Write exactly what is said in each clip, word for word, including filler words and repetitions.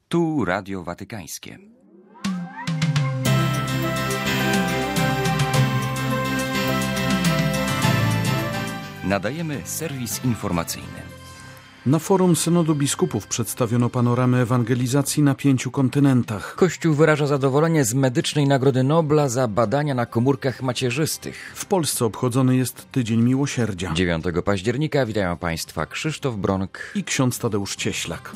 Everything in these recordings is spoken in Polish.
Tu Radio Watykańskie. Nadajemy serwis informacyjny. Na forum Synodu Biskupów przedstawiono panoramę ewangelizacji na pięciu kontynentach. Kościół wyraża zadowolenie z medycznej Nagrody Nobla za badania na komórkach macierzystych. W Polsce obchodzony jest Tydzień Miłosierdzia. dziewiątego października witają Państwa Krzysztof Bronk i ksiądz Tadeusz Cieślak.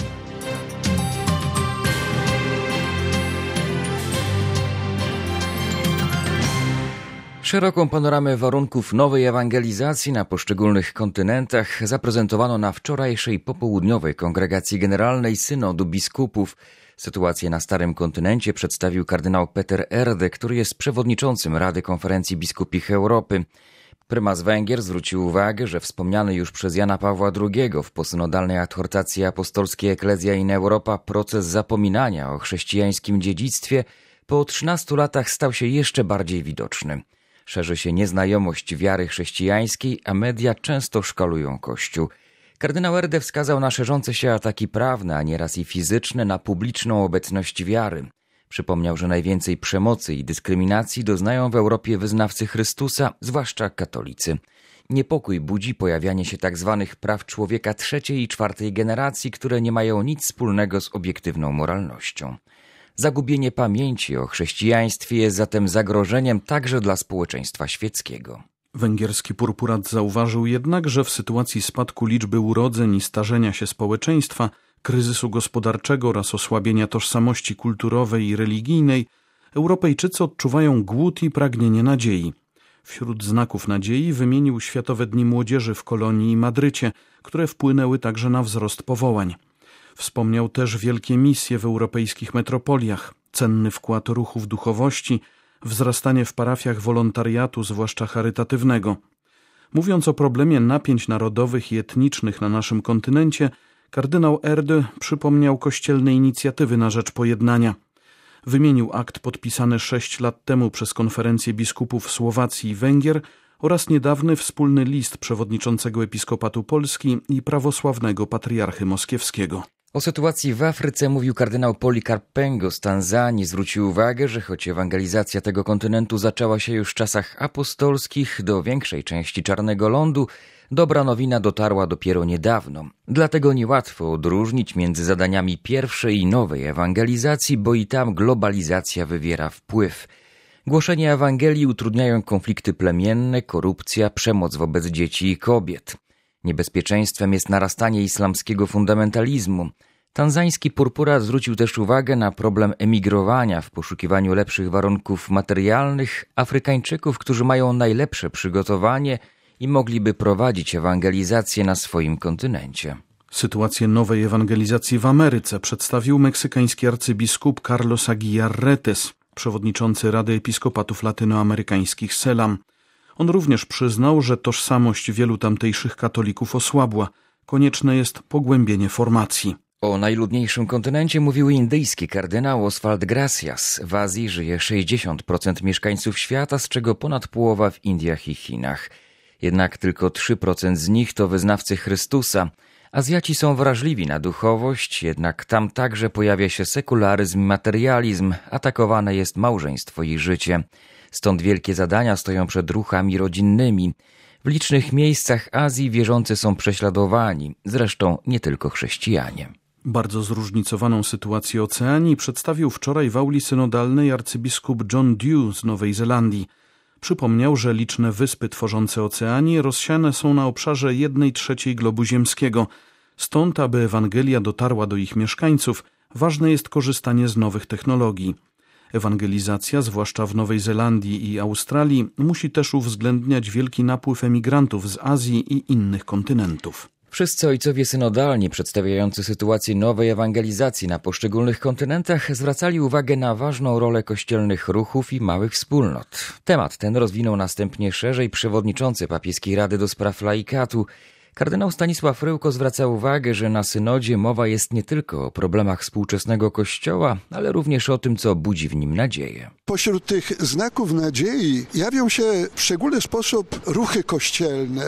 Szeroką panoramę warunków nowej ewangelizacji na poszczególnych kontynentach zaprezentowano na wczorajszej popołudniowej kongregacji generalnej Synodu Biskupów. Sytuację na Starym Kontynencie przedstawił kardynał Peter Erde, który jest przewodniczącym Rady Konferencji Biskupich Europy. Prymas Węgier zwrócił uwagę, że wspomniany już przez Jana Pawła drugiego w posynodalnej adhortacji apostolskiej Ecclesia in Europa proces zapominania o chrześcijańskim dziedzictwie po trzynastu latach stał się jeszcze bardziej widoczny. Szerzy się nieznajomość wiary chrześcijańskiej, a media często szkalują Kościół. Kardynał Erde wskazał na szerzące się ataki prawne, a nieraz i fizyczne, na publiczną obecność wiary. Przypomniał, że najwięcej przemocy i dyskryminacji doznają w Europie wyznawcy Chrystusa, zwłaszcza katolicy. Niepokój budzi pojawianie się tzw. praw człowieka trzeciej i czwartej generacji, które nie mają nic wspólnego z obiektywną moralnością. Zagubienie pamięci o chrześcijaństwie jest zatem zagrożeniem także dla społeczeństwa świeckiego. Węgierski purpurat zauważył jednak, że w sytuacji spadku liczby urodzeń i starzenia się społeczeństwa, kryzysu gospodarczego oraz osłabienia tożsamości kulturowej i religijnej, Europejczycy odczuwają głód i pragnienie nadziei. Wśród znaków nadziei wymienił Światowe Dni Młodzieży w Kolonii i Madrycie, które wpłynęły także na wzrost powołań. Wspomniał też wielkie misje w europejskich metropoliach, cenny wkład ruchu w duchowości, wzrastanie w parafiach wolontariatu, zwłaszcza charytatywnego. Mówiąc o problemie napięć narodowych i etnicznych na naszym kontynencie, kardynał Erde przypomniał kościelne inicjatywy na rzecz pojednania. Wymienił akt podpisany sześć lat temu przez konferencję biskupów Słowacji i Węgier oraz niedawny wspólny list przewodniczącego Episkopatu Polski i prawosławnego patriarchy moskiewskiego. O sytuacji w Afryce mówił kardynał Polikarp Pengo z Tanzanii. Zwrócił uwagę, że choć ewangelizacja tego kontynentu zaczęła się już w czasach apostolskich do większej części Czarnego Lądu, dobra nowina dotarła dopiero niedawno. Dlatego niełatwo odróżnić między zadaniami pierwszej i nowej ewangelizacji, bo i tam globalizacja wywiera wpływ. Głoszenie Ewangelii utrudniają konflikty plemienne, korupcja, przemoc wobec dzieci i kobiet. Niebezpieczeństwem jest narastanie islamskiego fundamentalizmu. Tanzański purpurat zwrócił też uwagę na problem emigrowania w poszukiwaniu lepszych warunków materialnych Afrykańczyków, którzy mają najlepsze przygotowanie i mogliby prowadzić ewangelizację na swoim kontynencie. Sytuację nowej ewangelizacji w Ameryce przedstawił meksykański arcybiskup Carlos Aguilar Retes, przewodniczący Rady Episkopatów Latynoamerykańskich SELAM. On również przyznał, że tożsamość wielu tamtejszych katolików osłabła. Konieczne jest pogłębienie formacji. O najludniejszym kontynencie mówił indyjski kardynał Oswald Gracias. W Azji żyje sześćdziesiąt procent mieszkańców świata, z czego ponad połowa w Indiach i Chinach. Jednak tylko trzy procent z nich to wyznawcy Chrystusa. Azjaci są wrażliwi na duchowość, jednak tam także pojawia się sekularyzm i materializm, atakowane jest małżeństwo i życie. Stąd wielkie zadania stoją przed ruchami rodzinnymi. W licznych miejscach Azji wierzący są prześladowani, zresztą nie tylko chrześcijanie. Bardzo zróżnicowaną sytuację Oceanii przedstawił wczoraj w auli synodalnej arcybiskup John Dew z Nowej Zelandii. Przypomniał, że liczne wyspy tworzące Oceanię rozsiane są na obszarze jednej trzeciej globu ziemskiego. Stąd, aby Ewangelia dotarła do ich mieszkańców, ważne jest korzystanie z nowych technologii. Ewangelizacja, zwłaszcza w Nowej Zelandii i Australii, musi też uwzględniać wielki napływ emigrantów z Azji i innych kontynentów. Wszyscy ojcowie synodalni przedstawiający sytuację nowej ewangelizacji na poszczególnych kontynentach zwracali uwagę na ważną rolę kościelnych ruchów i małych wspólnot. Temat ten rozwinął następnie szerzej przewodniczący Papieskiej Rady do Spraw Laikatu. Kardynał Stanisław Ryłko zwraca uwagę, że na synodzie mowa jest nie tylko o problemach współczesnego Kościoła, ale również o tym, co budzi w nim nadzieję. Pośród tych znaków nadziei jawią się w szczególny sposób ruchy kościelne,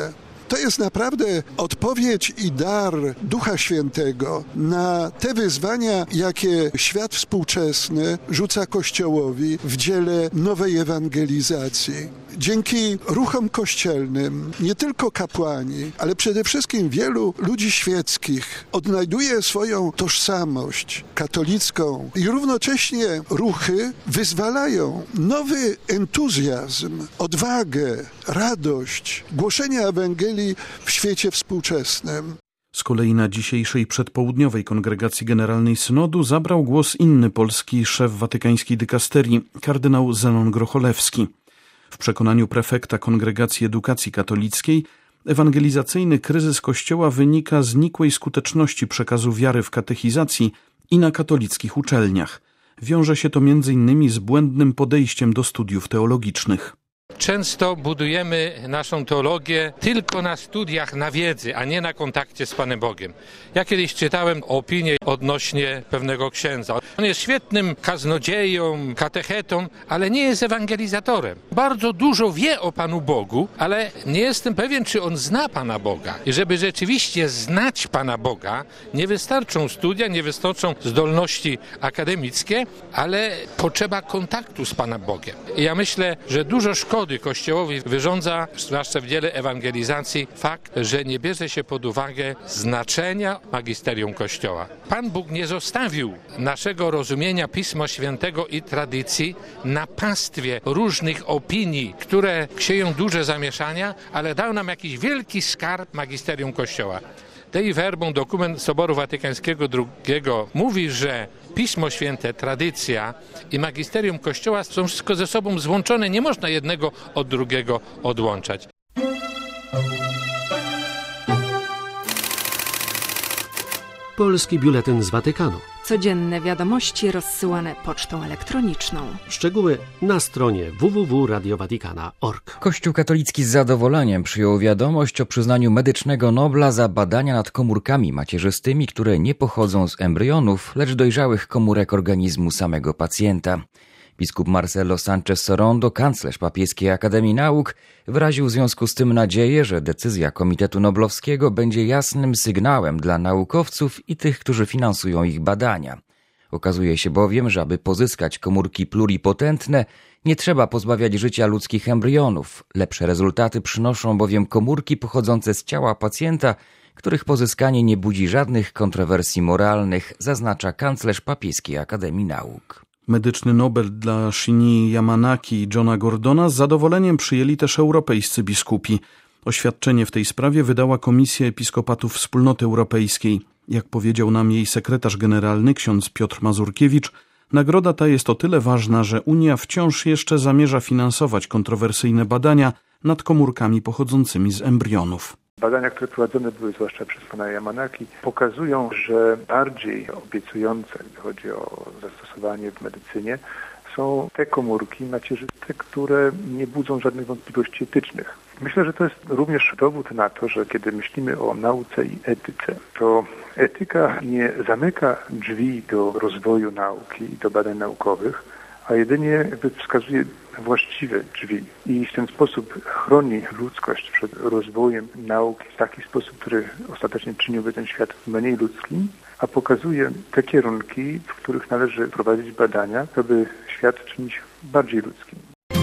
To jest naprawdę odpowiedź i dar Ducha Świętego na te wyzwania, jakie świat współczesny rzuca Kościołowi w dziele nowej ewangelizacji. Dzięki ruchom kościelnym nie tylko kapłani, ale przede wszystkim wielu ludzi świeckich odnajduje swoją tożsamość katolicką i równocześnie ruchy wyzwalają nowy entuzjazm, odwagę, radość głoszenia Ewangelii w świecie współczesnym. Z kolei na dzisiejszej przedpołudniowej kongregacji generalnej synodu zabrał głos inny polski szef watykańskiej dykasterii, kardynał Zenon Grocholewski. W przekonaniu prefekta Kongregacji Edukacji Katolickiej ewangelizacyjny kryzys Kościoła wynika z nikłej skuteczności przekazu wiary w katechizacji i na katolickich uczelniach. Wiąże się to między innymi z błędnym podejściem do studiów teologicznych. Często budujemy naszą teologię tylko na studiach, na wiedzy, a nie na kontakcie z Panem Bogiem. Ja kiedyś czytałem opinię odnośnie pewnego księdza. On jest świetnym kaznodzieją, katechetą, ale nie jest ewangelizatorem. Bardzo dużo wie o Panu Bogu, ale nie jestem pewien, czy on zna Pana Boga. I żeby rzeczywiście znać Pana Boga, nie wystarczą studia, nie wystarczą zdolności akademickie, ale potrzeba kontaktu z Panem Bogiem. I ja myślę, że dużo szkody Kościołowi wyrządza, zwłaszcza w dziele ewangelizacji, fakt, że nie bierze się pod uwagę znaczenia magisterium Kościoła. Pan Bóg nie zostawił naszego rozumienia Pisma Świętego i tradycji na pastwie różnych opinii, które sieją duże zamieszania, ale dał nam jakiś wielki skarb magisterium Kościoła. Dei Verbum, dokument Soboru Watykańskiego drugiego, mówi, że Pismo Święte, tradycja i magisterium Kościoła są wszystko ze sobą złączone. Nie można jednego od drugiego odłączać. Polski Biuletyn z Watykanu. Codzienne wiadomości rozsyłane pocztą elektroniczną. Szczegóły na stronie w w w kropka radio watikana kropka org. Kościół katolicki z zadowoleniem przyjął wiadomość o przyznaniu medycznego Nobla za badania nad komórkami macierzystymi, które nie pochodzą z embrionów, lecz dojrzałych komórek organizmu samego pacjenta. Biskup Marcelo Sánchez Sorondo, kanclerz Papieskiej Akademii Nauk, wyraził w związku z tym nadzieję, że decyzja Komitetu Noblowskiego będzie jasnym sygnałem dla naukowców i tych, którzy finansują ich badania. Okazuje się bowiem, że aby pozyskać komórki pluripotentne, nie trzeba pozbawiać życia ludzkich embrionów. Lepsze rezultaty przynoszą bowiem komórki pochodzące z ciała pacjenta, których pozyskanie nie budzi żadnych kontrowersji moralnych, zaznacza kanclerz Papieskiej Akademii Nauk. Medyczny Nobel dla Shinyii Yamanaki i Johna Gordona z zadowoleniem przyjęli też europejscy biskupi. Oświadczenie w tej sprawie wydała Komisja Episkopatów Wspólnoty Europejskiej. Jak powiedział nam jej sekretarz generalny, ksiądz Piotr Mazurkiewicz, nagroda ta jest o tyle ważna, że Unia wciąż jeszcze zamierza finansować kontrowersyjne badania nad komórkami pochodzącymi z embrionów. Badania, które prowadzone były zwłaszcza przez pana Yamanaki, pokazują, że bardziej obiecujące, gdy chodzi o zastosowanie w medycynie, są te komórki macierzyste, które nie budzą żadnych wątpliwości etycznych. Myślę, że to jest również dowód na to, że kiedy myślimy o nauce i etyce, to etyka nie zamyka drzwi do rozwoju nauki i do badań naukowych, a jedynie jakby wskazuje właściwe drzwi i w ten sposób chroni ludzkość przed rozwojem nauki w taki sposób, który ostatecznie czyniłby ten świat mniej ludzkim, a pokazuje te kierunki, w których należy prowadzić badania, aby świat czynić bardziej ludzkim.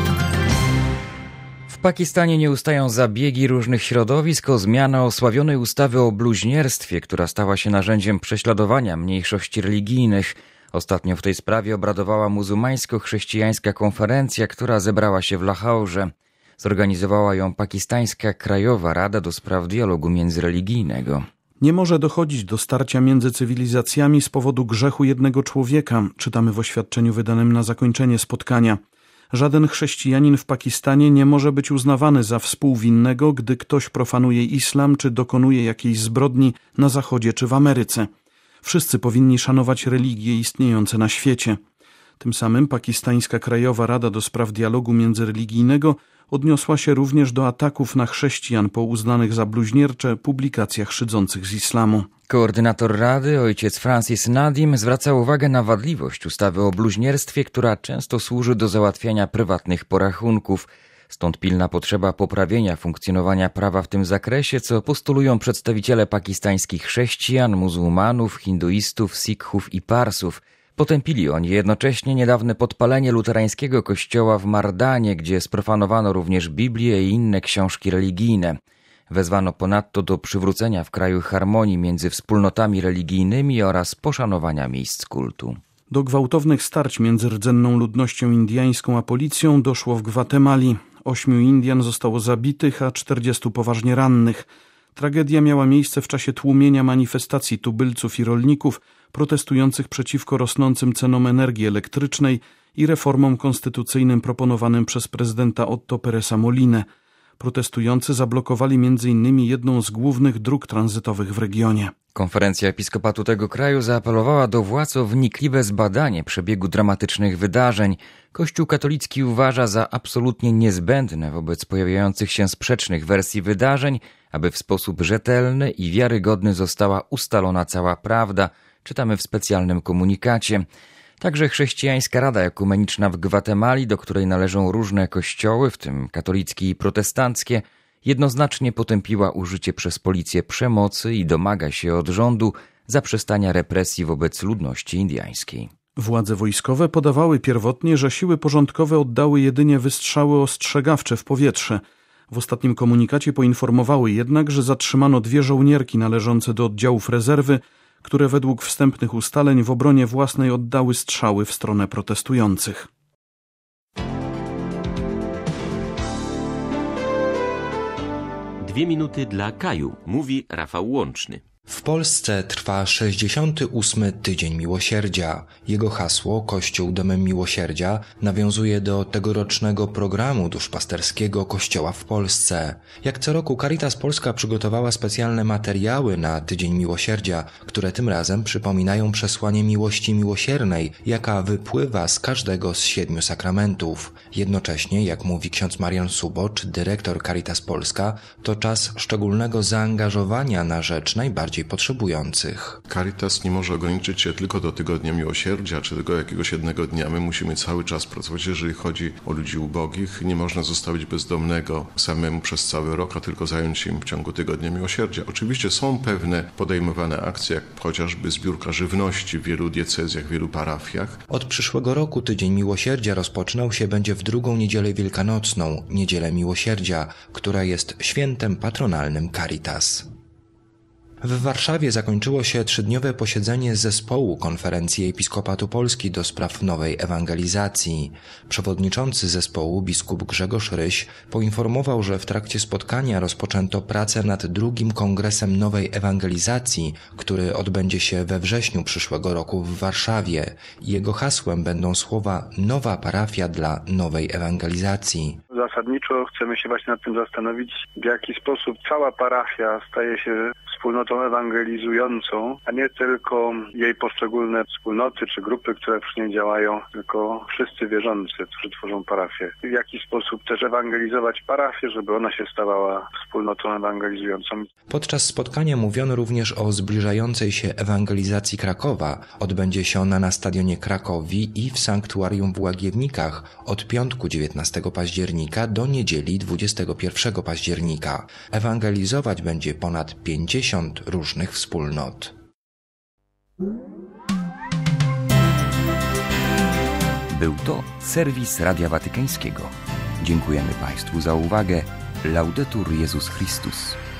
W Pakistanie nie ustają zabiegi różnych środowisk o zmianę osławionej ustawy o bluźnierstwie, która stała się narzędziem prześladowania mniejszości religijnych. Ostatnio w tej sprawie obradowała muzułmańsko-chrześcijańska konferencja, która zebrała się w Lahaurze. Zorganizowała ją pakistańska Krajowa Rada do Spraw Dialogu Międzyreligijnego. Nie może dochodzić do starcia między cywilizacjami z powodu grzechu jednego człowieka, czytamy w oświadczeniu wydanym na zakończenie spotkania. Żaden chrześcijanin w Pakistanie nie może być uznawany za współwinnego, gdy ktoś profanuje islam czy dokonuje jakiejś zbrodni na Zachodzie czy w Ameryce. Wszyscy powinni szanować religie istniejące na świecie. Tym samym pakistańska Krajowa Rada do Spraw Dialogu Międzyreligijnego odniosła się również do ataków na chrześcijan po uznanych za bluźniercze publikacjach szydzących z islamu. Koordynator Rady, ojciec Francis Nadim, zwraca uwagę na wadliwość ustawy o bluźnierstwie, która często służy do załatwiania prywatnych porachunków. Stąd pilna potrzeba poprawienia funkcjonowania prawa w tym zakresie, co postulują przedstawiciele pakistańskich chrześcijan, muzułmanów, hinduistów, sikhów i parsów. Potępili oni jednocześnie niedawne podpalenie luterańskiego kościoła w Mardanie, gdzie sprofanowano również Biblię i inne książki religijne. Wezwano ponadto do przywrócenia w kraju harmonii między wspólnotami religijnymi oraz poszanowania miejsc kultu. Do gwałtownych starć między rdzenną ludnością indyjską a policją doszło w Gwatemali. Ośmiu Indian zostało zabitych, a czterdziestu poważnie rannych. Tragedia miała miejsce w czasie tłumienia manifestacji tubylców i rolników protestujących przeciwko rosnącym cenom energii elektrycznej i reformom konstytucyjnym proponowanym przez prezydenta Otto Peresa Molinę. Protestujący zablokowali między innymi jedną z głównych dróg tranzytowych w regionie. Konferencja Episkopatu tego kraju zaapelowała do władz o wnikliwe zbadanie przebiegu dramatycznych wydarzeń. Kościół katolicki uważa za absolutnie niezbędne wobec pojawiających się sprzecznych wersji wydarzeń, aby w sposób rzetelny i wiarygodny została ustalona cała prawda, czytamy w specjalnym komunikacie. Także Chrześcijańska Rada Ekumeniczna w Gwatemali, do której należą różne kościoły, w tym katolickie i protestanckie, jednoznacznie potępiła użycie przez policję przemocy i domaga się od rządu zaprzestania represji wobec ludności indyjskiej. Władze wojskowe podawały pierwotnie, że siły porządkowe oddały jedynie wystrzały ostrzegawcze w powietrze. W ostatnim komunikacie poinformowały jednak, że zatrzymano dwie żołnierki należące do oddziałów rezerwy, które według wstępnych ustaleń w obronie własnej oddały strzały w stronę protestujących. Dwie minuty dla Kaju, mówi Rafał Łączny. W Polsce trwa sześćdziesiąty ósmy Tydzień Miłosierdzia. Jego hasło Kościół domem miłosierdzia nawiązuje do tegorocznego programu duszpasterskiego Kościoła w Polsce. Jak co roku Caritas Polska przygotowała specjalne materiały na Tydzień Miłosierdzia, które tym razem przypominają przesłanie miłości miłosiernej, jaka wypływa z każdego z siedmiu sakramentów. Jednocześnie, jak mówi ksiądz Marian Subocz, dyrektor Caritas Polska, to czas szczególnego zaangażowania na rzecz najbardziej potrzebujących. Caritas nie może ograniczyć się tylko do Tygodnia Miłosierdzia, czy tylko jakiegoś jednego dnia. My musimy cały czas pracować, jeżeli chodzi o ludzi ubogich. Nie można zostawić bezdomnego samemu przez cały rok, a tylko zająć się im w ciągu Tygodnia Miłosierdzia. Oczywiście są pewne podejmowane akcje, jak chociażby zbiórka żywności w wielu diecezjach, w wielu parafiach. Od przyszłego roku Tydzień Miłosierdzia rozpoczynał się będzie w drugą niedzielę wielkanocną, Niedzielę Miłosierdzia, która jest świętem patronalnym Caritas. W Warszawie zakończyło się trzydniowe posiedzenie zespołu Konferencji Episkopatu Polski do spraw nowej ewangelizacji. Przewodniczący zespołu biskup Grzegorz Ryś poinformował, że w trakcie spotkania rozpoczęto pracę nad drugim kongresem nowej ewangelizacji, który odbędzie się we wrześniu przyszłego roku w Warszawie. Jego hasłem będą słowa „Nowa parafia dla nowej ewangelizacji”. Zasadniczo chcemy się właśnie nad tym zastanowić, w jaki sposób cała parafia staje się wspólnotą ewangelizującą, a nie tylko jej poszczególne wspólnoty czy grupy, które przy niej działają, tylko wszyscy wierzący, którzy tworzą parafię. W jaki sposób też ewangelizować parafię, żeby ona się stawała wspólnotą ewangelizującą. Podczas spotkania mówiono również o zbliżającej się ewangelizacji Krakowa. Odbędzie się ona na stadionie Krakowi i w sanktuarium w Łagiewnikach od piątku dziewiętnastego października do niedzieli dwudziestego pierwszego października. Ewangelizować będzie ponad pięćdziesiąt różnych wspólnot. Był to serwis Radia Watykańskiego. Dziękujemy Państwu za uwagę. Laudetur Jezus Chrystus.